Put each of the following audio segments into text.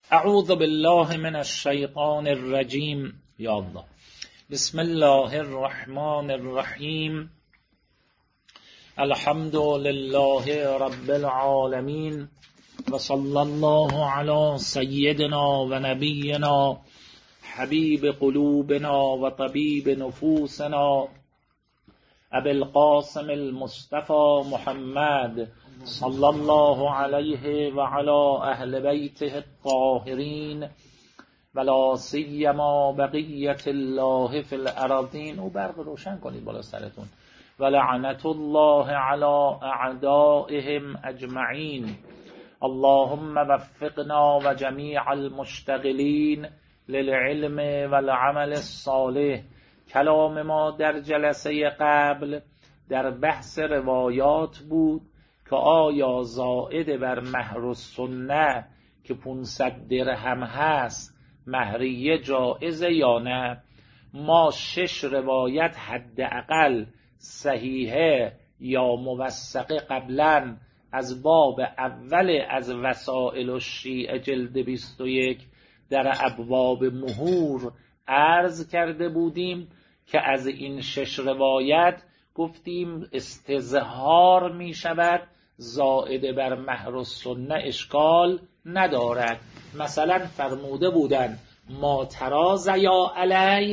اعوذ بالله من الشیطان الرجیم. یا الله. بسم الله الرحمن الرحیم. الحمد لله رب العالمین و صلی الله علی سیدنا و نبینا حبیب قلوبنا و طبیب نفوسنا ابی القاسم المصطفى محمد صلی الله علیه و علی اهل بیته الطاهرین ولا سیما بقیت الله فی الارضین. او برق روشن کنید بالا سرتون. ولعنت الله علی اعدائهم اجمعین. اللهم وفقنا و جمیع المشتغلین للعلم والعمل الصالح. کلام ما در جلسه قبل در بحث روایات بود که آیا زائد بر مهر السنه که 500 درهم هست مهریه جایزه یا نه. ما 6 روایت حداقل صحیحه یا موثقه قبلا از باب اول از وسائل الشیعه جلد 21 در ابواب مهور عرض کرده بودیم که از این 6 روایت گفتیم استظهار می شود، زائد بر مهر السنه اشکال ندارد. مثلا فرموده بودن ما تراز یا علیه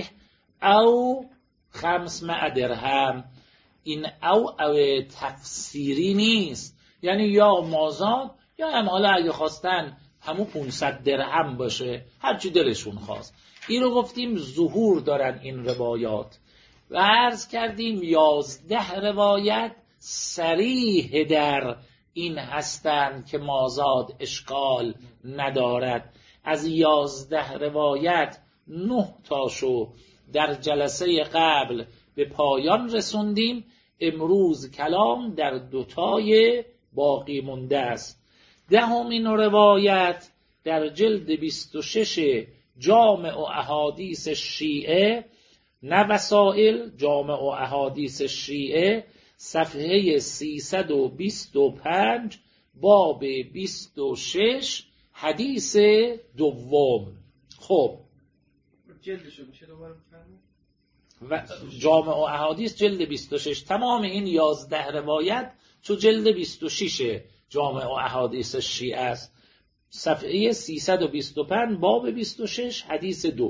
او 500 درهم. این او تفسیری نیست، یعنی یا مازاد یا هم حالا اگه خواستن همون 500 درهم باشه، هرچی دلشون خواست. این رو گفتیم ظهور دارن این روایات و عرض کردیم 11 روایت صریح در این هستند که مازاد اشکال ندارد. از 11 روایت 9 تاشو در جلسه قبل به پایان رسوندیم. امروز کلام در 2 تای باقی مونده است. 10مین روایت در جلد 26 جامع احادیث شیعه، نه وسائل، جامع احادیث شیعه، صفحه 325 باب 26 حدیث دوم. خب جلدشو میشه دوباره بکنید؟ و جامع احادیث جلد 26. تمام این 11 روایت تو جلد 26 جامع احادیث شیعه است، صفحه 325 باب 26 حدیث 2.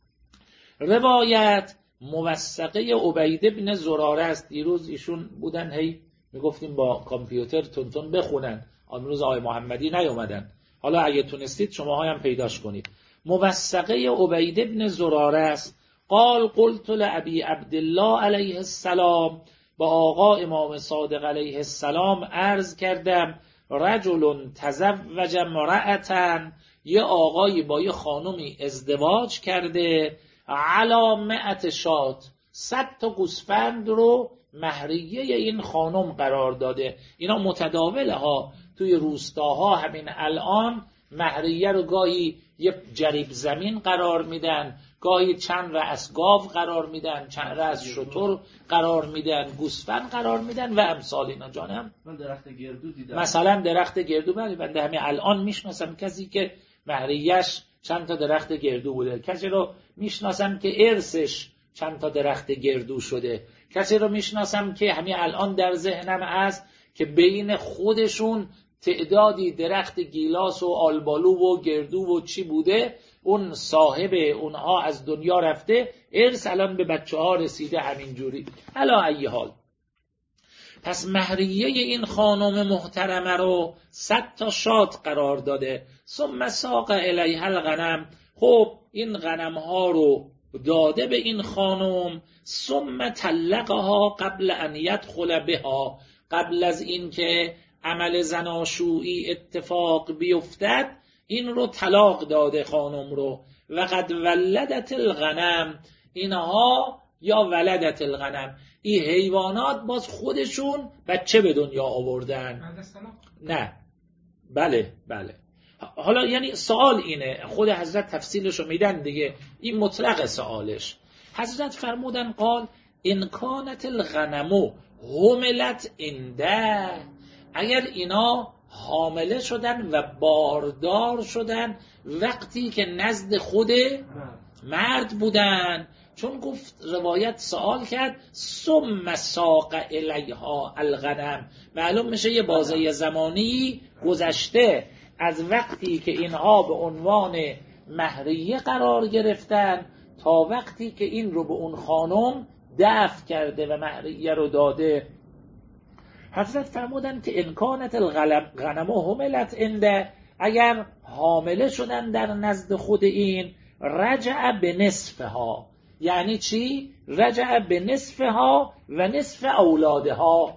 روایت موثقه عبید بن زراره است. دیروز ایشون بودن هی میگفتیم با کامپیوتر تونتون بخونن، امروز آقای محمدی نیومدن. حالا اگه تونستید شما هم پیداش کنید. موثقه عبید بن زراره است. قال قلت لابی عبدالله علیه السلام، با آقا امام صادق علیه السلام عرض کردم رجل تزوج امرأة، یه آقایی با یه خانومی ازدواج کرده، علی 100 شات، 100 تا گوسفند رو مهریه این خانم قرار داده. اینا متداوله ها توی روستاها. همین الان مهریه رو گاهی یه جریب زمین قرار میدن، گاهی چند رأس گاو قرار میدن، چند رأس شتر قرار میدن، گوسفند قرار میدن و امثال اینا. جانم من درخت گردو دیدم، مثلا درخت گردو. بله بنده همین الان میشناسم کسی که مهریه‌اش چند تا درخت گردو بوده، کسی رو میشناسم که ارثش چند تا درخت گردو شده، کسی رو میشناسم که همین الان در ذهنم هست که بین خودشون تعدادی درخت گیلاس و آلبالو و گردو و چی بوده، اون صاحب اونها از دنیا رفته، ارث الان به بچه ها رسیده همینجوری. علا ای حال، پس مهریه این خانم محترمه رو 100 تا شات قرار داده. ثم ساق الیها الغنم، خب این غنم ها رو داده به این خانم. ثم طلقها قبل ان یدخل بها، قبل از این که عمل زناشویی اتفاق بیفتد این رو طلاق داده خانم رو. و قد ولدت الغنم، اینها یا ولدت الغنم، این حیوانات باز خودشون بچه به دنیا آوردن. نه بله بله. حالا یعنی سوال اینه، خود حضرت تفصیلشو میدن دیگه، این مطلق سوالش. حضرت فرمودن قال ان کانت الغنم حملت عنده، اگر اینا حامله شدن و باردار شدن وقتی که نزد خود مرد بودن. چون گفت روایت سوال کرد ثم ساق الیها الغنم، معلوم میشه یه بازه زمانی گذشته از وقتی که اینها به عنوان مهریه قرار گرفتن تا وقتی که این رو به اون خانم دفع کرده و مهریه رو داده. حضرت فرمودن که انکانت الغنم حملت عنده، اگر حامله شدن در نزد خود این رجع به نصفها. یعنی چی؟ رجع به نصفها و نصف اولادها.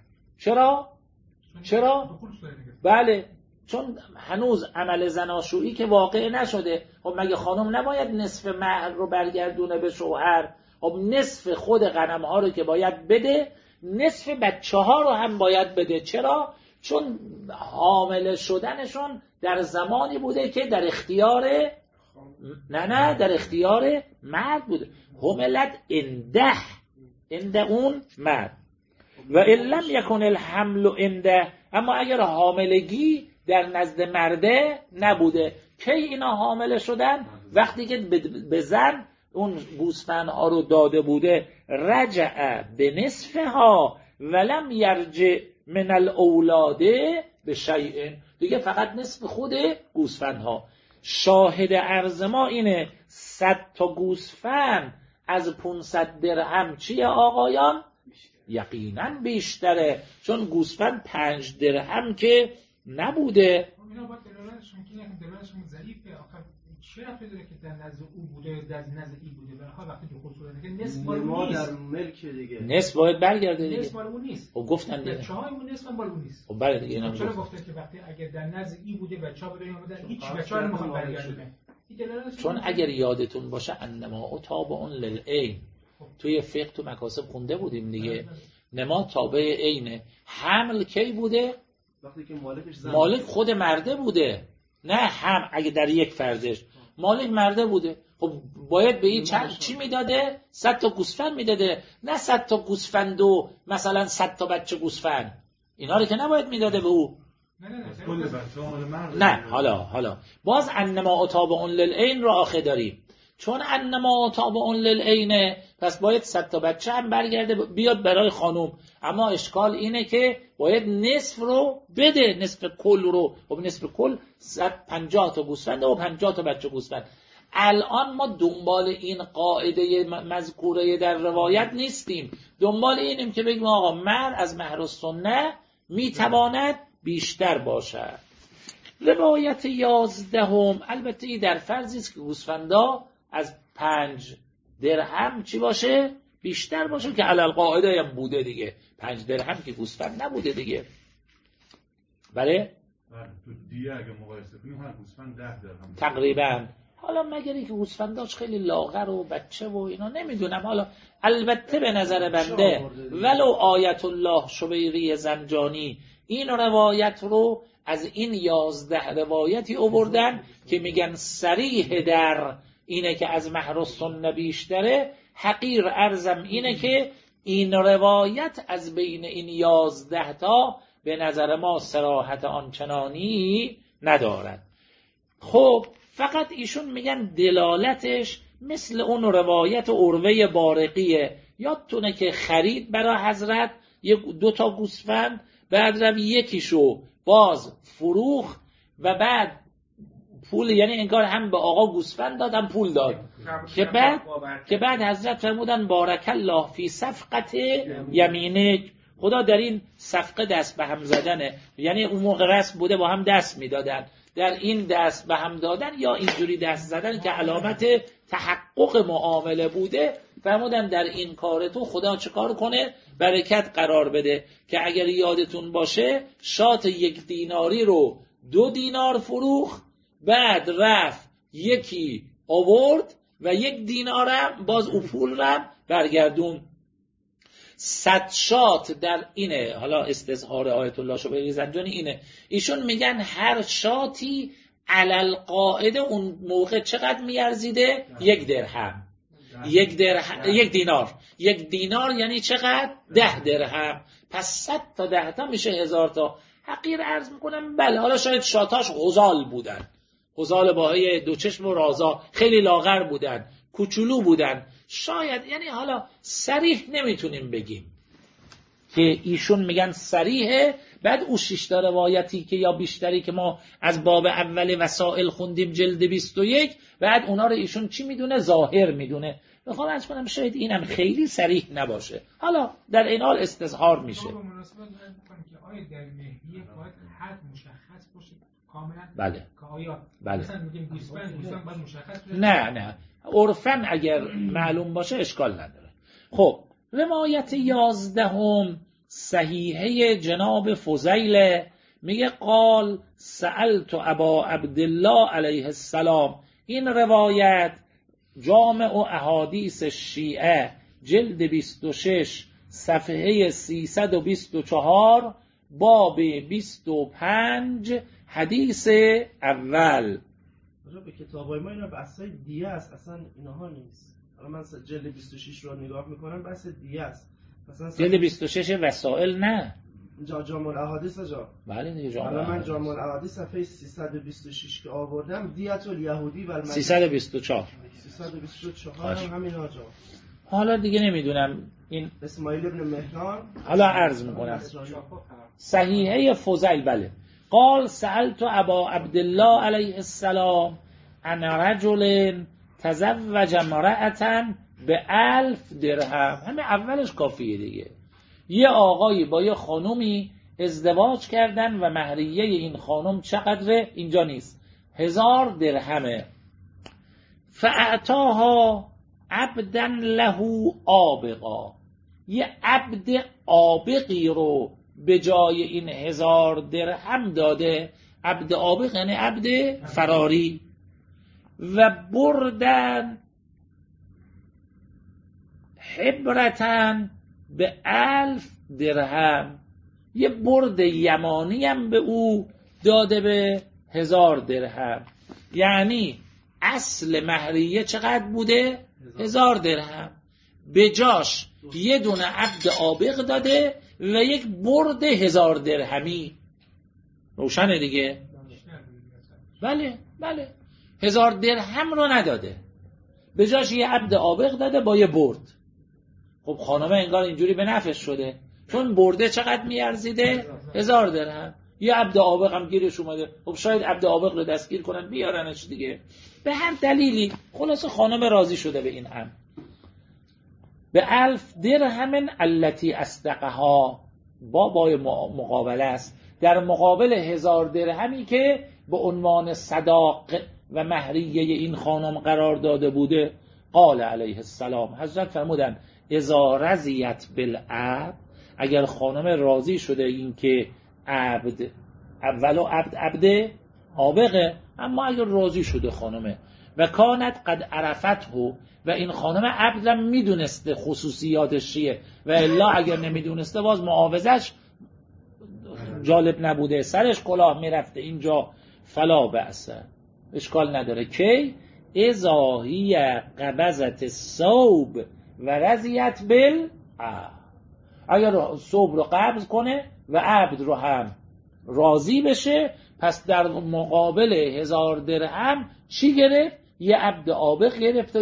چرا؟ بله، چون هنوز عمل زناشویی که واقع نشده. خب مگه خانم نباید نصف مهر رو برگردونه به شوهر؟ خب نصف خود غنم ها رو که باید بده، نصف بچه ها رو هم باید بده. چرا؟ چون حامله شدنشون در زمانی بوده که در اختیار در اختیار مرد بوده. حملت انده اون مرد. و ان لم یکن الحمل عنده، اما اگر حاملگی در نزد مرده نبوده. کی اینا حامله شدن؟ وقتی که به زن اون گوسفندها رو داده بوده. رجع به نصفها ولم یرجع من الاولاده به شیء، دیگه فقط نصف خود گوسفندها. شاهد عرض ما اینه 100 تا گوسفند از 500 درهم چیه آقایان؟ یقینا بیشتره، چون گوسفند 5 درهم که نبوده. اینا باید دلالتشون ضعیفه. آخه چه رفتی داره که در نزد او بوده در نزد این بوده؟ برای وقتی دخول شده که نصف مال اون نیست. در ملک دیگه نصف باید برگرده دیگه. نصف مال اون نیست. خب گفتن دیگه. بچه‌های اون نصف مال اون نیست. خب بله دیگه اینا چرا گفته که وقتی اگر در نزد این بوده بچه‌ها به دنیا اومدن هیچ بچه‌ها رو نمیخواد برگردونه؟ چون اگر یادتون باشه انما تابع للعین، توی فقه تو مکاسب خونده بودیم دیگه. نما تابع عینه. حمل کی بوده؟ وقتی که مالکش مالک خود مرده بوده. نه هم اگه در یک فرضش مالک مرده بوده، خب باید به این چی میداده؟ 100 تا گوسفند میداده، نه 100 تا گوسفند و مثلا 100 تا بچه گوسفند. اینا رو که نباید میداده به او. نه حالا باز انما تابع للعین رو آخه داریم. چون انما تابع للعین پس باید 100 تا بچه هم برگرده بیاد برای خانم. اما اشکال اینه که باید نصف رو بده، نصف کل رو. خب نصف کل 150 تا گوسفند و 50 تا بچه گوسفند. الان ما دنبال این قاعده مذکوره در روایت نیستیم، دنبال اینیم که بگیم آقا مهر از مهر السنه میتواند بیشتر باشد. روایت 11 البته ای در فرضی است که گوسفندا از 5 درهم چی باشه؟ بیشتر باشه، که علل قاعده هم بوده دیگه. 5 درهم که گوسفند نبوده دیگه. بله؟ تو دیگه اگه مقایسه کنیم هر گوسفند 10 درهم تقریبا. حالا مگری که گوسفنداش خیلی لاغر و بچه و اینا نمیدونم. حالا البته به نظر بنده ولو آیت الله شبیری زنجانی این روایت رو از این 11 روایتی آوردن که میگن صریح در اینه که از مهر السنه بیشتره. حقیر ارزم اینه که این روایت از بین این 11 تا به نظر ما صراحت آنچنانی ندارد. خب فقط ایشون میگن دلالتش مثل اون روایت عروه بارقیه. یادتونه که خرید برای حضرت 2 تا گوسفند، بعد رو یکیشو باز فروخت و بعد پول، یعنی انگار هم به آقا گوسفند داد هم پول داد، که بعد حضرت فرمودن بارک الله فی صفقت یمینک، خدا در این صفقه دست به هم زدنه. یعنی اون موقع رسم بوده با هم دست میدادن، در این دست به هم دادن یا اینجوری دست زدن که علامت تحقق معامله بوده، فرمودن در این کار تو خدا چه کار کنه؟ برکت قرار بده. که اگر یادتون باشه شات 1 دیناری رو 2 دینار فروخت، بعد رفت یکی آورد و 1 دینارم باز او پول رو برگردون. 100 شات در اینه. حالا استظهار آیت الله شبیری زنجانی اینه، ایشون میگن هر شاتی علل قاعده اون موقع چقدر میارزیده؟ 1 درهم. 1 دینار. 1 دینار یعنی چقدر؟ 10 درهم. پس 100 تا 10 تا میشه 1000 تا. حقیر عرض میکنم بله، حالا شاید شاتاش غزال بودن، غزال باهای دو چشم و رازا، خیلی لاغر بودن، کوچولو بودن، شاید، یعنی حالا صریح نمیتونیم بگیم که ایشون میگن صریحه. بعد او 6 تا روایتی که یا بیشتری که ما از باب اول وسائل خوندیم جلد 21، بعد اونا رو ایشون چی میدونه؟ ظاهر میدونه. میخوام عرض کنم شاید اینم خیلی صریح نباشه، حالا در این حال استظهار میشه. به مناسبت باید بکنم که آیا در مهریه باید حد مشخص باشه کاملا؟ بله. که آیا بله. مثلا میگیم گوسفند باید مشخص باشه؟ نه عرفاً اگر معلوم باشه اشکال نداره. خب روایت 11 صحیحه جناب فضیل میگه قال سألت ابا عبدالله علیه السلام. این روایت جامع احادیث شیعه جلد 26 صفحه 324 باب 25 حدیث اول. به کتابای ما اینا بحثای دیه است، اصلا اینها نیست. حالا من جلد 26 رو نگاه میکنم بحث دیه است. مثلا جلد 26 وسائل نه جامع الاحادیث جا. بله دیگه جامع حالا من جامع الاحادیث صفحه 326 که آوردم دیت الیهودی و المجوسی 324 هم همین آجا. حالا دیگه نمیدونم این اسماعیل ابن مهران. حالا عرض میکنم صحیحه فضیل. بله قال سألت ابا عبدالله علیه السلام عن رجل تزوج امرأة ب1000 درهم. همه اولش کافیه دیگه. یه آقایی با یه خانومی ازدواج کردن و مهریه این خانم چقدره؟ اینجا نیست، 1000 درهمه. فاعطاها عبدا له آبقا. یه عبد آبقی رو به جای این 1000 درهم داده. عبد آبق یعنی عبد فراری. و بردن حبرتن به 1000 درهم. یه برد یمانی هم به او داده به 1000 درهم. یعنی اصل مهریه چقدر بوده؟ 1000 درهم. به جاش یه دونه عبد آبق داده و یک برد 1000 درهمی. روشنه دیگه؟ بله 1000 درهم رو نداده، به جاش یه عبد آبق داده با یه برد. خب خانمه انگار اینجوری به نفعش شده، چون برده چقدر میارزیده؟ 1000 درهم. یه عبد آبق هم گیرش اومده، خب شاید عبد آبق رو دستگیر کنن بیارنش دیگه، به هر دلیلی. خلاص خانم راضی شده به این امر. به 1000 درهم التي اصدقها، بابای مقابله است، در مقابل 1000 درهمی که به عنوان صداق و مهریه این خانم قرار داده بوده. قال علیه السلام، حضرت فرمودن اذا رضیت بالعبد، اگر خانم راضی شده این که عبد اولو عبد آبقه، اما اگر راضی شده خانمه و کانت قد عرفته، و این خانم عبدم میدونسته خصوصیاتش چیه، و الا اگر نمیدونسته باز معاوضش جالب نبوده، سرش کلاه میرفته اینجا، فلا بأسه، اشکال نداره. کی اذا هی قبضت الثوب و رضیت بالعبد، اگر ثوب رو قبض کنه و عبد رو هم راضی بشه، پس در مقابل 1000 درهم چی گرفت؟ یه عبد آبق گرفت و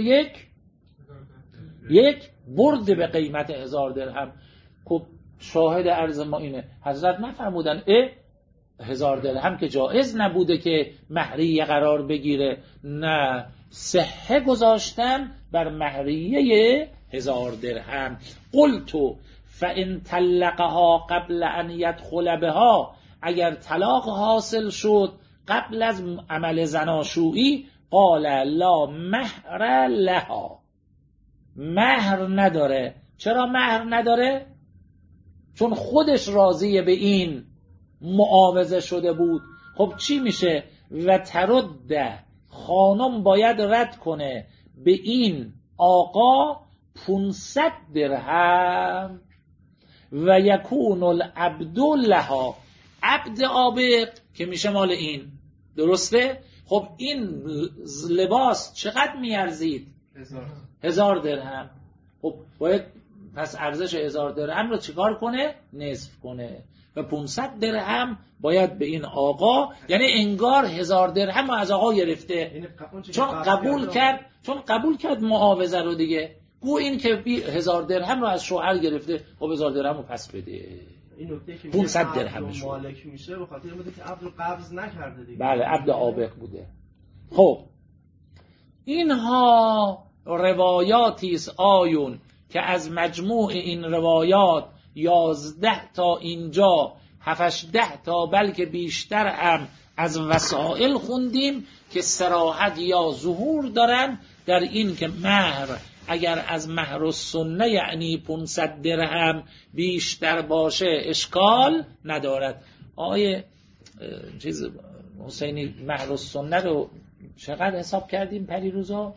یک برد به قیمت 1000 درهم. خب شاهد عرض ما اینه، حضرت نفرمودن 1000 درهم که جایز نبوده که مهریه قرار بگیره، نه، صحه گذاشتن بر مهریه 1000 درهم. قلتو فان طلقها قبل ان يدخل بها، اگر طلاق حاصل شد قبل از عمل زناشویی، قال لا مهر لها، مهر نداره. چرا مهر نداره؟ چون خودش راضیه به این معاوضه شده بود. خب چی میشه؟ و ترد، خانم باید رد کنه به این آقا 500 درهم و یکون العبد لها، عبد آبق که میشه مال این. درسته؟ خب این لباس چقدر میارزید؟ 1000 درهم. خب باید پس ارزش 1000 درهم رو چیکار کنه؟ نصف کنه و 500 درهم باید به این آقا، یعنی انگار 1000 درهم رو از آقا گرفته چون قبول کرد معاوضه رو دیگه. گو این که 1000 درهم رو از شوهر گرفته، خب 1000 درهم رو پس بده. این نکته که 500 درهمش مالک میشه به خاطر اینکه که عبد رو قبض نکرده دیگه. بله عبد عابق بوده. خب اینها روایاتی است آیون که از مجموع این روایات 11 تا اینجا 7-8 تا بلکه بیشتر هم از وسائل خوندیم که صراحت یا ظهور دارن در این که مهر اگر از مهر السنه یعنی 500 درهم بیشتر باشه اشکال ندارد. آقای حسینی مهر السنه رو چقدر حساب کردیم پریروزا؟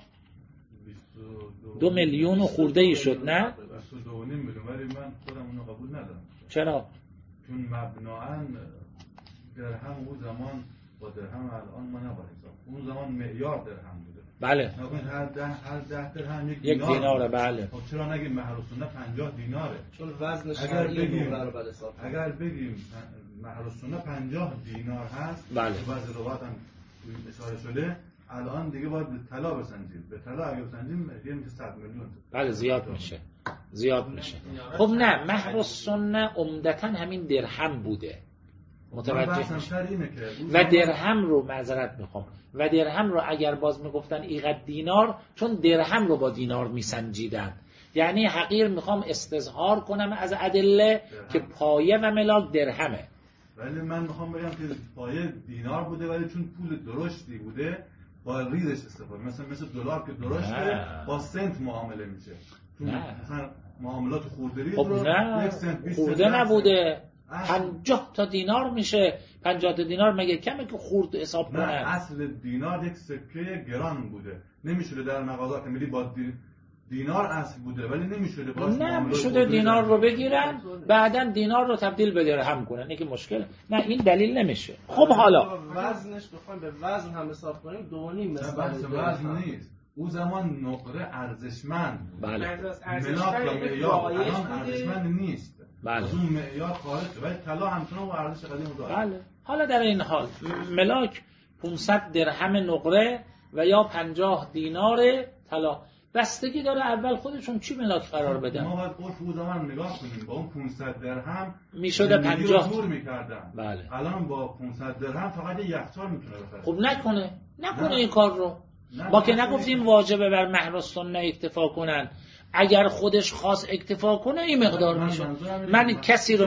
2 میلیون و خورده ای شد نه؟ 2.5 میلیون، ولی من خودم اونو قبول ندارم. چرا؟ چون مبناً درهم اون زمان با درهم الان ما نباید حساب. اون زمان معیار درهم بوده. بله. هر 10 درهم یک دیناره. بله. خب چرا نگیم مهر السنه 50 دیناره؟ چون وزنش اگر بگیم مهر السنه 50 دینار هست، بله. بعضی روایات هم اشاره شده، الان دیگه باید به طلا بسنجیم. به طلا اگه بسنجیم میشه 100 میلیون. بله زیاد میشه. خب نه، مهر السنه عمدتاً همین درهم بوده. متوجه و درهم رو معذرت میخوام و درهم رو اگر باز میگفتن اینقدر دینار، چون درهم رو با دینار میسنجیدن. یعنی حقیر میخوام استظهار کنم از ادله که پایه و ملاک درهمه. ولی من میخوام بگم که پایه دینار بوده، ولی چون پول درشتی بوده با ریزش استفاده، مثل دلار که درشته با سنت معامله میشه. چون مثلا معاملات خورده‌ای رو 1 سنت 20 خورده نبوده. 50 تا دینار میشه. 50 تا دینار مگه کمه که خورد حساب کنه؟ نه، اصل دینار یک سکه گران بوده. نمیشه در مغازات ملی با دینار اصل بوده، ولی نمیشه باش نمیشه دینار رو بگیرن بعداً دینار رو تبدیل به درهم کنن. اینه که مشکل. نه این دلیل نمیشه. خب حالا وزنش بخوایم به وزن هم حساب کنیم 2.5 مثل وزن نیست. اون زمان نقره ارزشمند بود. بله. ملاک و معیار الان ارزشمند نیست. بله. از اون معیار خارج شده، ولی طلا همچنان با ارزش قدیم داره. بله. حالا در این حال ملاک 500 درهم نقره و یا 50 دینار طلا بستگی داره اول خودشون چی ملاک قرار بدن. ما باید عرف اون زمان نگاه کنیم. با اون 500 درهم میشده 50 جور میکردن. بله. الان با 500 درهم فقط یه یخچال میتونه بخره. خب نکنه این کار رو. ما که نگفتیم واجبه بر مهر السنه اکتفا کنن. اگر خودش خاص اکتفا کنه این مقدار میشه. من کسی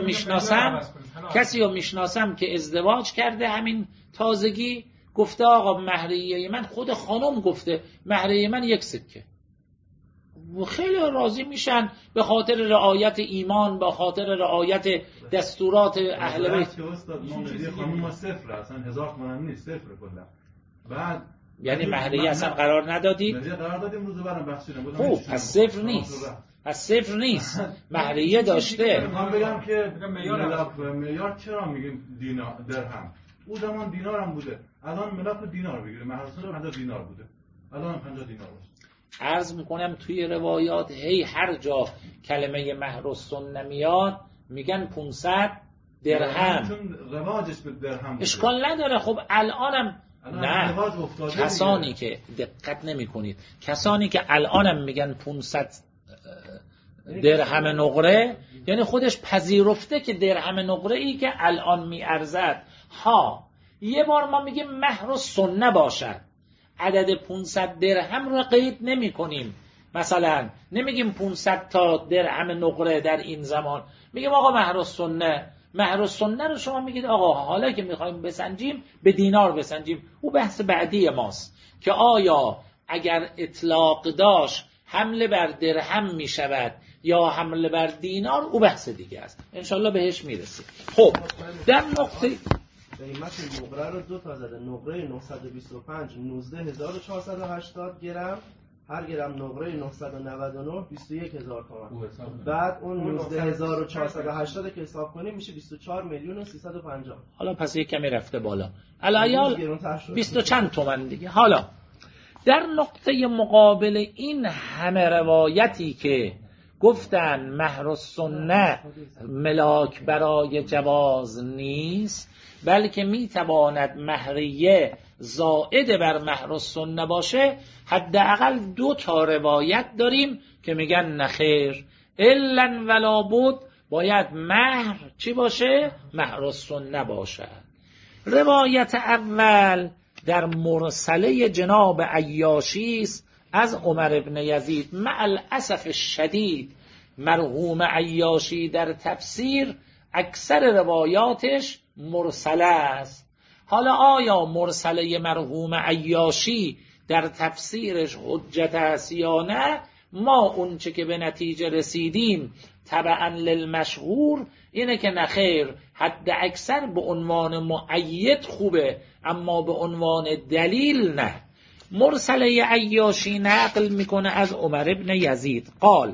رو میشناسم که ازدواج کرده همین تازگی، گفته آقا مهریه من، خود خانم گفته مهریه من 1 سکه. خیلی راضی میشن به خاطر رعایت ایمان، به خاطر رعایت دستورات اهل بیت. خانم صفر اصلا 1000 تومان نیست، صفر کلا. بعد یعنی مهریه اصلا قرار ندادید؟ مهریه قرار دادیم، روز برام بخشیدم. خب پس صفر نیست. مهریه داشته. من بگم که ملاک و معیار چرا میگیم دینار درهم؟ اون زمان دینار هم بوده. الان ملاک و دینار بگیره. مهر السنه 50 دینار بوده. الان 50 دینار باشه. عرض میکنم توی روایات هر جا کلمه مهر السنه میاد میگن 500 درهم. چون رواجش به درهم بوده. اشکال نداره. خب الانم نه، کسانی که دقت نمی کنید، کسانی که الانم میگن 500 درهم نقره، یعنی خودش پذیرفته که درهم نقره ای که الان میارزد یه بار ما میگیم مهر السنه باشد، عدد 500 درهم رو قید نمی کنیم. مثلا نمیگیم 500 تا درهم نقره در این زمان، میگیم آقا مهر السنه رو شما میگید آقا حالا که میخوایم بسنجیم به دینار بسنجیم. او بحث بعدی ماست که آیا اگر اطلاق داشت حمله بر درهم میشود یا حمله بر دینار، او بحث دیگه است، انشالله بهش میرسیم. خب در نقطه قیمت نقره رو 2 تا زده. نقره 925 19480 گرم، هر گرم نقره 999 21000 تومان. بعد اون 19480 که حساب کنیم میشه 24 میلیون و 350. حالا پس یک کمی رفته بالا. الان 20 و چند تومان دیگه. حالا در نقطه مقابل این همه روایتی که گفتن مهر السنه ملاک برای جواز نیست، بلکه میتواند مهریه زائد بر مهر السنه باشه. حداقل 2 روایت داریم که میگن نخیر، الا ولا بد، باید مهر چی باشه؟ مهر السنه باشه. روایت اول در مرسله جناب عیاشی است از عمر ابن یزید. مع الاسف الشدید مرحوم عیاشی در تفسیر اکثر روایاتش مرسله است. حالا آیا مرسله مرحوم عیاشی در تفسیرش حجت است یا نه؟ ما اونچه که به نتیجه رسیدیم تبعا للمشهور اینه که نخیر، حد اکثر به عنوان مؤید خوبه، اما به عنوان دلیل نه. مرسله عیاشی نقل میکنه از عمر ابن یزید قال،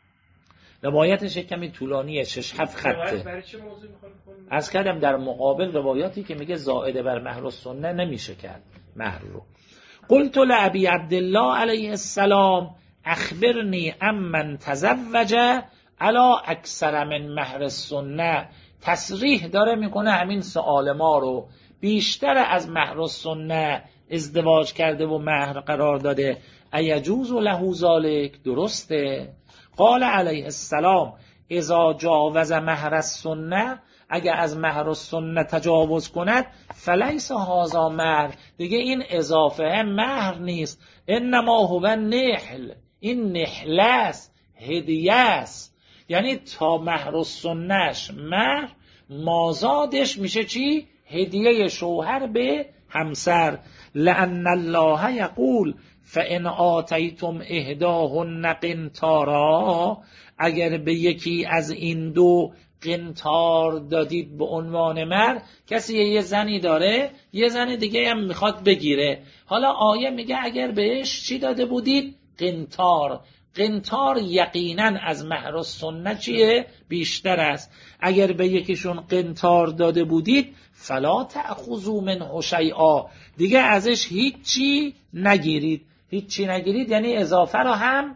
روایتش کمی طولانیه، 6-7 خطه. از کردم در مقابل روایاتی که میگه زائد بر مهر السنه نمیشه کرد مهر رو. قلت لابی عبدالله علیه السلام اخبرنی امن تزوج علی اکثر من مهر السنه. تصریح داره میکنه همین سؤال ما رو، بیشتر از مهر السنه ازدواج کرده و مهر قرار داده، ایجوز له ذالک، درسته؟ قال علیه السلام اذا جاوز مهر السنه، اگر از مهر السنه تجاوز کند فلیس هذا مهر، دیگه این اضافه مهر نیست، انما هو نحل، این نحل است، هدیه است. یعنی تا مهر السنهش مهر، مازادش میشه چی؟ هدیه شوهر به همسر. لأن الله یقول فإن آتیتم احداهن قنطارا، اگر به یکی از این 2 قنطار دادید به عنوان مهر، کسی یه زنی داره، یه زن دیگه هم میخواد بگیره، حالا آیه میگه اگر بهش چی داده بودید؟ قنطار. قنطار یقینا از مهر السنه چیه؟ بیشتر است. اگر به یکیشون قنطار داده بودید فلا تأخذوا منه شیئا، دیگه ازش هیچی نگیرید. هیچی نگیرید یعنی اضافه رو هم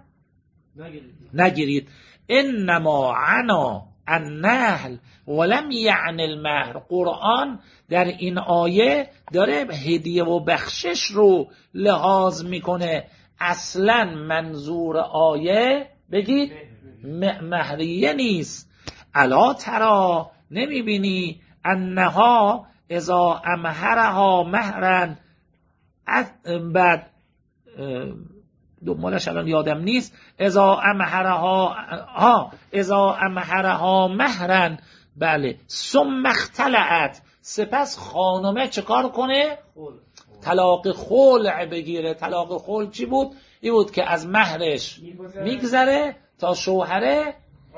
نگیرید. انما عنا النحل ولم یعنی المهر. قرآن در این آیه داره هدیه و بخشش رو لحاظ میکنه، اصلا منظور آیه بگید مهریه نیست. الا ترى، نمیبینی انها اذا امهرها مهرا، بعد دومالش الان یادم نیست، اذا امهرها مهرا، بله، ثم اختلعت، سپس خانمه چه کار کنه؟ طلاق خلع بگیره. طلاق خلع چی بود؟ این بود که از مهرش میگذره تا شوهره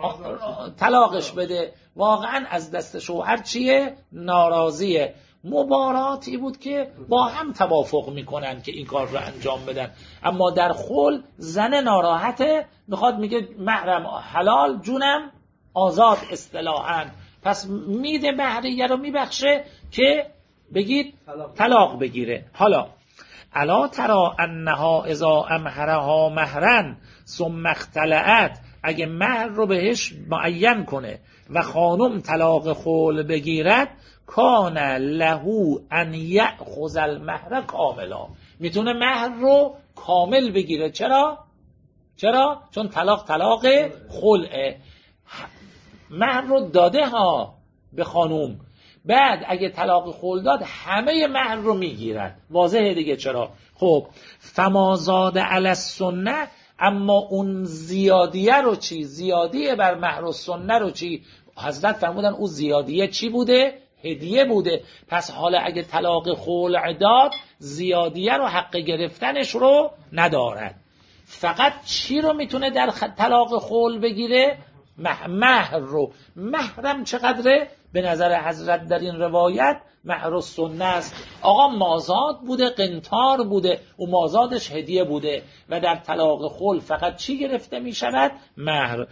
طلاقش بده. واقعا از دست شوهر چیه؟ ناراضیه. مباراتی بود که با هم توافق میکنن که این کار رو انجام بدن، اما در خلع زن ناراحته، میخواد میگه مهرم حلال، جونم آزاد اصطلاحاً، پس میده مهریه رو میبخشه که بگید طلاق بگیره. حالا الا ترى انها اذا امهرها مهرا ثم اختلعت، اگه مهر رو بهش معین کنه و خانم طلاق خلع بگیرد، کان له ان یأخذ المهر کاملا، میتونه مهر رو کامل بگیره. چرا؟ چون طلاق خلعه. مهر رو داده ها به خانم، بعد اگه طلاق خلع داد همه مهر رو میگیرن. واضحه دیگه. چرا؟ خب فما زاد علی السنه، اما اون زیادیه رو چی؟ زیادیه بر مهر السنه رو چی؟ حضرت فرمودن اون زیادیه چی بوده؟ هدیه بوده. پس حالا اگه طلاق خلع داد، زیادیه رو حق گرفتنش رو ندارد. فقط چی رو میتونه در طلاق خلع بگیره؟ مهر رو. مهرم چقدره؟ به نظر حضرت در این روایت مهر السنه است. آقا مازاد بوده، قنطار بوده، و مازادش هدیه بوده، و در طلاق خلع فقط چی گرفته می شود؟ مهر.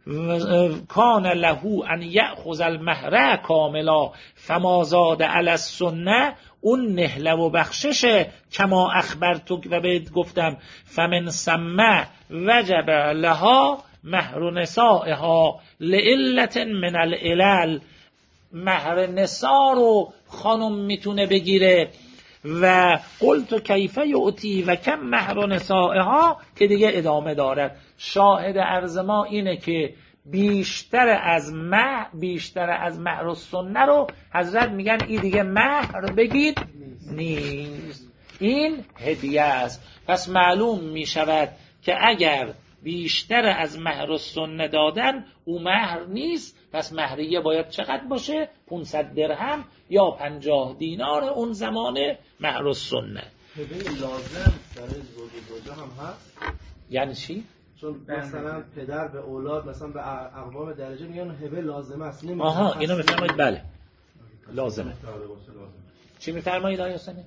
کان له ان یأخذ المهر کاملا فما زاد علی السنه، اون نهله و بخششه. کما اخبرتک، و بهت گفتم فمن ثم وجب لها مهر نسائها لعلت من العلل. مهر نساء رو خانم میتونه بگیره. و قلت کیف یعطی و کم مهر نسائها که دیگه ادامه دارد. شاهد عرض ما اینه که بیشتر از مهر السنه رو حضرت میگن این دیگه مهر بگید نیست، این هدیه است. پس معلوم میشود که اگر بیشتر از مهر السنه دادن او مهر نیست. پس مهریه باید چقدر باشه؟ 500 درهم یا 50 دینار اون زمان مهر السنه. هبه لازم برای زوجه هم هست؟ یعنی چی؟ چون مثلا پدر به اولاد مثلا به اقوام درجه میگن هبه لازم است. آها اینو میفرمایید. بله لازمه. چی میفرمایید آقای حسینی؟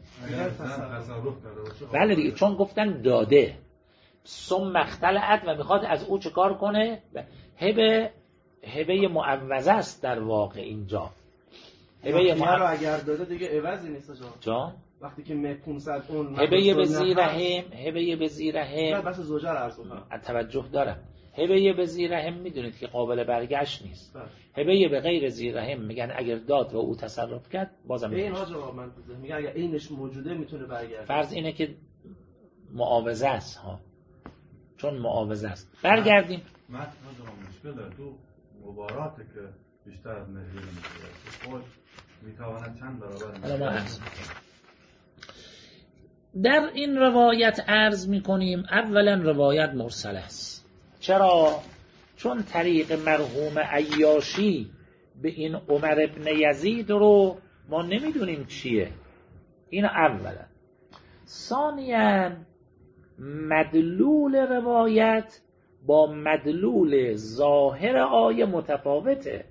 بله دیگه، چون گفتن داده ثم اختلعت و میخواد از او چه کار کنه. هبه معوضه است در واقع اینجا. هبه رو اگر داده دیگه عوضی نیست جان. وقتی که 500 اون هبه به زیرهم بس زوجه رو عرض کنم توجه دارم. هبه به زیرهم میدونید که قابل برگشت نیست. هبه به غیر زیرهم میگن اگر داد و او تصرف کرد بازم این حاجا من میگم اگر اینش موجوده میتونه برگرده. فرض اینه که معاوضه است ها، چون معاوضه است. برگردیم. من مشکل داره تو مباراته که بیشتر از مهریه میشه خود میتواند چند برابر در این روایت عرض میکنیم اولا روایت مرسل است. چرا؟ چون طریق مرحوم عیاشی به این عمر ابن یزید رو ما نمیدونیم چیه. این اولا. ثانیا مدلول روایت با مدلول ظاهر آیه متفاوته.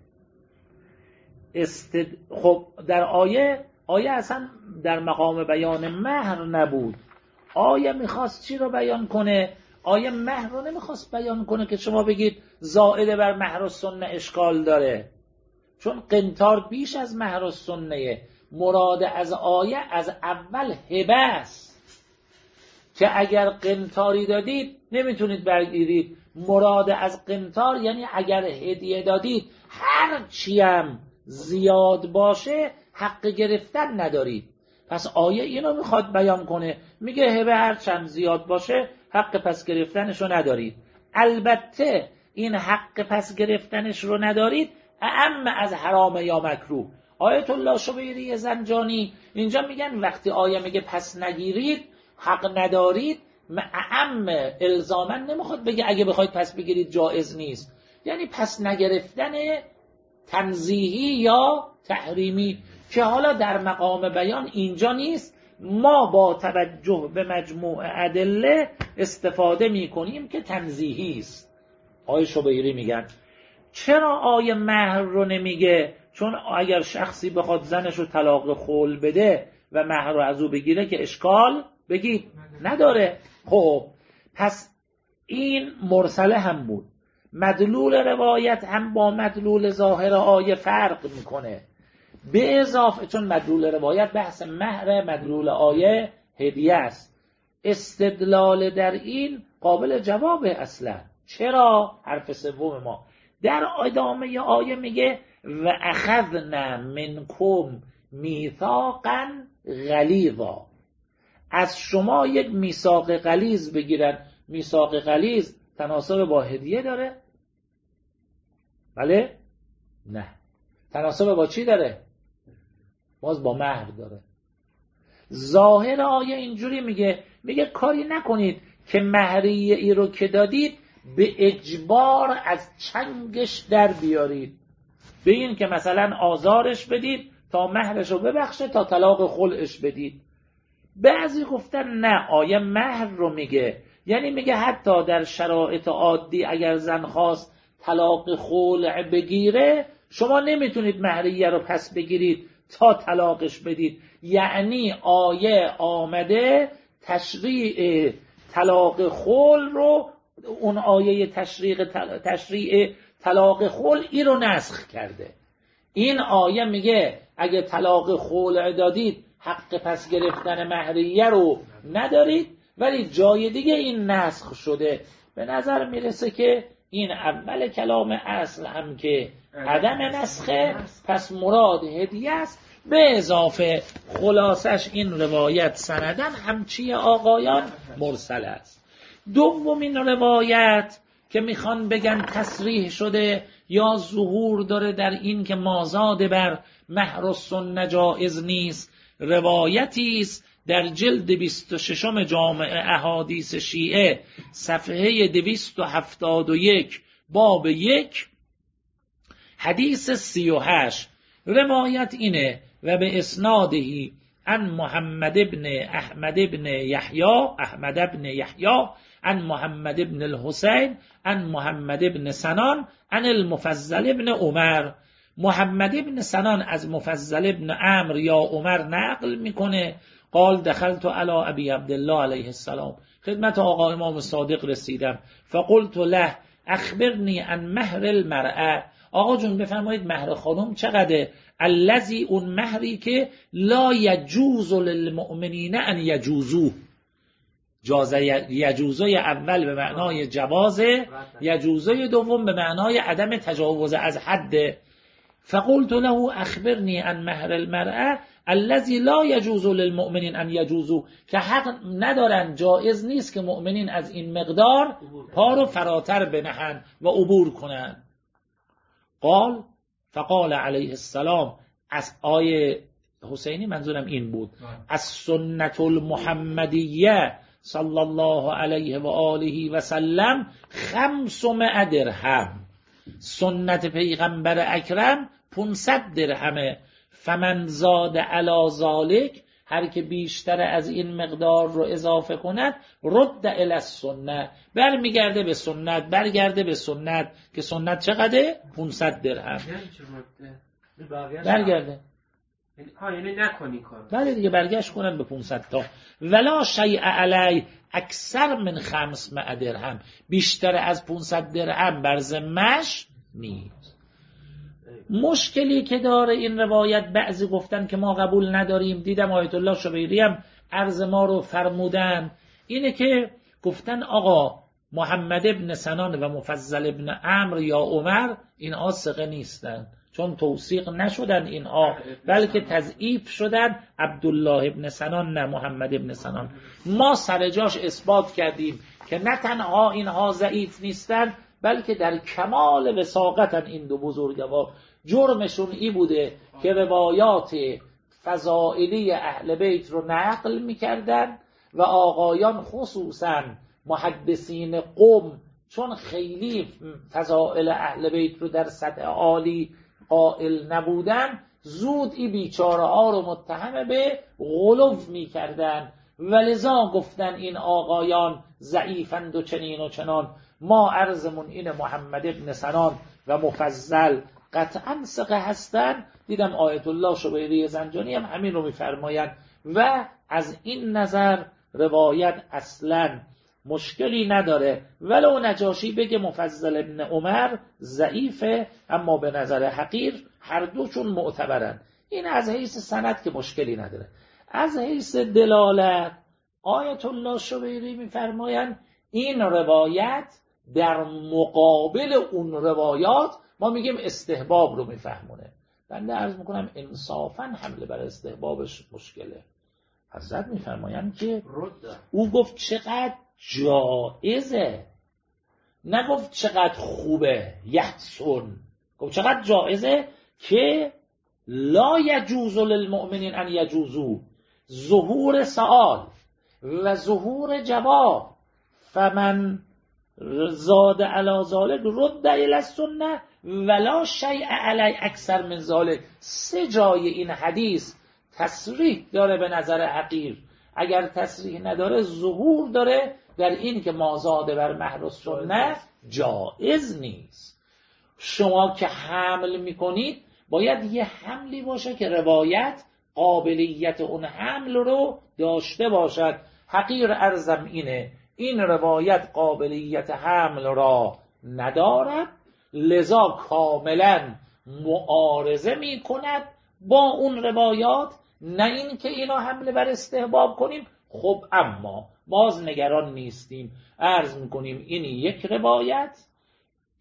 خب در آیه اصلا در مقام بیان مهر نبود. آیه میخواست چی رو بیان کنه؟ آیه مهر رو نمیخواست بیان کنه که شما بگید زائد بر مهر السنه اشکال داره، چون قنطار بیش از مهر السنه. مراد از آیه از اول هبه است که اگر قنطاری دادید نمیتونید برگیرید. مراد از قنطار یعنی اگر هدیه دادید هر چیم زیاد باشه حق گرفتن ندارید. پس آیه اینو میخواد بیان کنه، میگه هبه هر چند زیاد باشه حق پس گرفتنش رو ندارید. البته این حق پس گرفتنش رو ندارید اعم از حرام یا مکروه. آیت الله شبیری زنجانی اینجا میگن وقتی آیه میگه پس نگیرید حق ندارید، اعم الزاما نمیخواد بگه اگه بخواید پس بگیرید جایز نیست. یعنی پس نگرفتن تنزیهی یا تحریمی که حالا در مقام بیان اینجا نیست. ما با توجه به مجموع ادله استفاده میکنیم که تنزیهی است. آیه شبیری میگن چرا آیه مهر رو نمیگه؟ چون اگر شخصی بخواد زنش رو طلاق خول بده و مهر رو از او بگیره که اشکال بگید نداره. خب پس این مرسله هم بود. مدلول روایت هم با مدلول ظاهر آیه فرق میکنه. به اضافه چون مدلول روایت بحث مهر، مدلول آیه هدیه است. استدلال در این قابل جوابه اصلا. چرا؟ حرف سوم ما در ادامه آیه میگه و اخذنا منکم میثاقا غلیظا. از شما یک میثاق غلیظ بگیرن. میثاق غلیظ تناسب با هدیه داره؟ بله؟ نه. تناسب با چی داره؟ باز با مهر داره. ظاهر آیه اینجوری میگه کاری نکنید که مهریه ای رو که دادید به اجبار از چنگش در بیارید، به این که مثلا آزارش بدید تا مهرش رو ببخشه تا طلاق خلعش بدید. بعضی گفتن نه، آیه مهر رو میگه، یعنی میگه حتی در شرایط عادی اگر زن خواست طلاق خلع بگیره شما نمیتونید مهریه رو پس بگیرید تا طلاقش بدید. یعنی آیه آمده تشریع طلاق خلع رو، اون آیه تشریع طلاق خلعی رو نسخ کرده. این آیه میگه اگه طلاق خلع دادید حق پس گرفتن مهریه رو ندارید، ولی جای دیگه این نسخ شده. به نظر میرسه که این اول کلام اصل هم که عدم نسخه، پس مراد هدیه است. به اضافه خلاصش این روایت سندن همچی آقایان مرسل است. دومین روایت که میخوان بگن تصریح شده یا ظهور داره در این که مازاد بر مهر السنه جایز نیست، روایتی است در جلد 26 جامع احادیث شیعه صفحه 271 باب 1 حدیث 38. روایت اینه و به اسنادهی عن محمد ابن احمد ابن یحیی عن محمد ابن الحسین عن محمد ابن سنان عن المفضل ابن عمر. محمد ابن سنان از مفضل ابن عمرو یا عمر نقل میکنه قال دخلت علی ابی عبدالله علیه السلام، خدمت آقا امام صادق رسیدم، فقلت له اخبرنی عن مهر المرأه، آقا جون بفرمایید مهر خانم چقدره؟ الذی، اون مهری که لا یجوز للمؤمنین ان یجوزوه، یجوزه اول به معنای جوازه، یجوزه دوم به معنای عدم تجاوز از حد. فقلت له اخبرنی عن مهر المرأه الذی لا یجوز للمؤمنین ان یجوزوه، که حق ندارن، جایز نیست که مؤمنین از این مقدار پا رو فراتر بنهن و عبور کنن. فقال علیه السلام، از آیه حسینی منظورم این بود، از سنت المحمدیه صلی الله علیه و آله و سلم 500 درهم، سنت پیغمبر اکرم 500 درهمه. فمن زاد علی ذالک، هر که بیشتر از این مقدار رو اضافه کند، رد الی السنه، برمیگرده به سنت، برگرده به سنت که سنت چقدره؟ 500 درهم. برگرده یعنی نکنی کار. بله دیگه، برگشت کنن به 500 تا. ولا شیء علی اکثر من 500 درهم، بیشتر از 500 درهم بر ذمه‌اش نیست. مشکلی که داره این روایت، بعضی گفتن که ما قبول نداریم، دیدم آیت الله شبیری هم عرض ما رو فرمودن، اینه که گفتن آقا محمد ابن سنان و مفضل ابن عمرو یا عمر اینها ثقه نیستن، چون توثیق نشدن اینها، بلکه تضعیف شدن. عبدالله ابن سنان نه محمد ابن سنان. ما سر جاش اثبات کردیم که نه تنها اینها ضعیف نیستن، بلکه در کمال وثاقتن این دو بزرگوار. جرمشون ای بوده که روایات فضائلی اهل بیت رو نقل میکردن و آقایان خصوصا محدثین قم چون خیلی فضائل اهل بیت رو در سطح عالی قائل نبودن، زود این بیچاره ها رو متهم به غلو میکردن و لذا گفتن این آقایان ضعیفند و چنین و چنان. ما عرضمون این محمد ابن سنان و مفضل قطعا ثقه هستن. دیدم آیت الله شبیری زنجانی هم همین رو میفرمایند و از این نظر روایت اصلا مشکلی نداره، ولو نجاشی بگه مفضل ابن عمر ضعیفه، اما به نظر حقیر هر دوشون معتبرن. این از حیث سند که مشکلی نداره. از حیث دلالت آیت الله شبیری میفرمایند این روایت در مقابل اون روایات ما میگیم استحباب رو میفهمونه. بنده عرض میکنم انصافا حمله بر استحبابش مشکله. حضرت میفرمایند که او گفت چقدر جائزه، نگفت چقدر خوبه، یحسن، گفت چقدر جائزه که لا یجوز للمؤمنین ان یجوزو، ظهور سؤال و ظهور جواب. فمن زاد علی ذالک رد الی السنه ولا شیء علی اکثر من ذالک. 3 جای این حدیث تصریح داره به نظر حقیر، اگر تصریح نداره ظهور داره در این که ما زاده بر مهر السنه جائز نیست. شما که حمل میکنید باید یه حملی باشه که روایت قابلیت اون حمل رو داشته باشد. حقیر عرضم اینه، این روایت قابلیت حمل را ندارد، لذا کاملا معارضه می کند با اون روایات، نه این که اینا حمله بر استحباب کنیم. خب اما باز نگران نیستیم، عرض میکنیم این یک روایت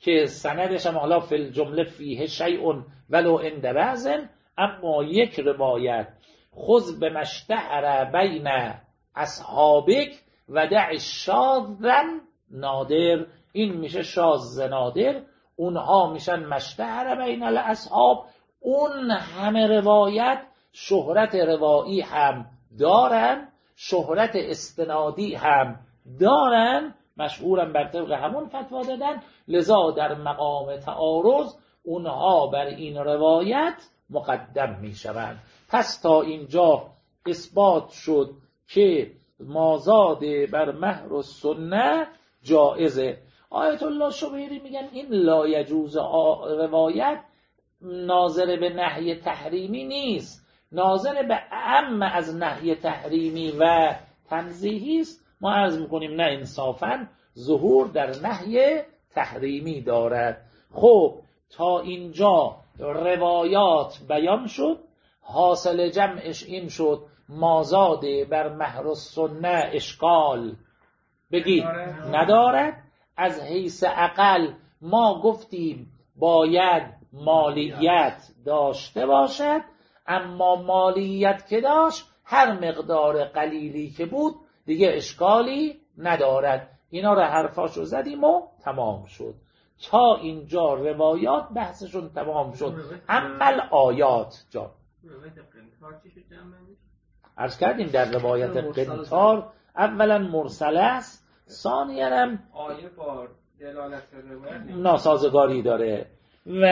که سندش هم حالا فی الجمله فیه شیء ولو عند بعض، اما یک روایت خذ بمشتهر بین اصحابک و دع شاذا نادر، این میشه شاذ نادر، اونها میشن مشتهر بین الاصحاب، اون همه روایت شهرت روایی هم دارن، شهرت استنادی هم دارن، مشهورن بر طبق همون فتوا دادن، لذا در مقام تعارض اونها بر این روایت مقدم می شوند. پس تا اینجا اثبات شد که مازاد بر مهر و سنه جائزه. آیت الله شبیری میگن این لا یجوز روایت ناظر به نهی تحریمی نیست، ناظر به اعم از نهی تحریمی و تنزیهی است. ما عرض میکنیم نه، انصافا ظهور در نهی تحریمی دارد. خب تا اینجا روایات بیان شد، حاصل جمعش این شد مازاد بر مهر و سنه اشکال بگید ندارد. از حیث اقل ما گفتیم باید مالیت داشته باشد، اما مالیت که داشت هر مقدار قلیلی که بود دیگه اشکالی ندارد. اینا رو حرفاشو زدیم و تمام شد. تا اینجا روایات بحثشون تمام شد. اما آیات جان عرض کردیم در روایت قنطار اولا مرسل است، ثانیاً هم آیه با دلالت روایت ناسازگاری داره. و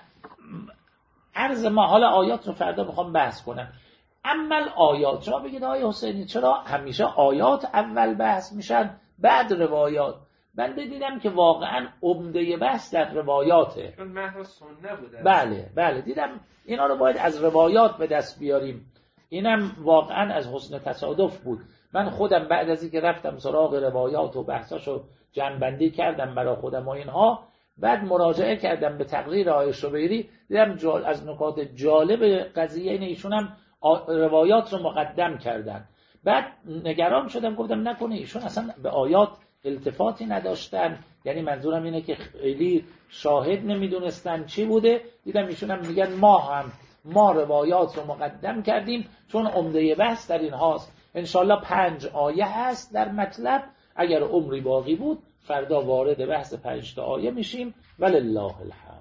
عرض ما حالا آیات رو فردا میخوام بحث کنم. اما آیات، شما بگید آیه حسینی چرا همیشه آیات اول بحث میشن بعد روایات؟ من دیدم که واقعا عمده بحث در روایاته، چون مهر و سنه بوده. بله دیدم اینا رو باید از روایات به دست بیاریم. اینم واقعا از حسن تصادف بود. من خودم بعد از اینکه رفتم سراغ روایات و بحثاشو جمع‌بندی کردم برای خودم و اینها، بعد مراجعه کردم به تقریر آقای شبیری، دیدم از نکات جالب قضیه اینه ایشون هم روایات رو مقدم کردن. بعد نگران شدم، گفتم نکنه ایشون اصلا به آیات التفاتی نداشتن، یعنی منظورم اینه که خیلی شاهد نمیدونستن چی بوده. دیدم ایشون هم میگن ما روایات رو مقدم کردیم چون عمده بحث در این هاست. انشالله 5 آیه هست در مطلب، اگر عمری باقی بود فردا وارد بحث 5 تا آیه میشیم. ولله الحمد.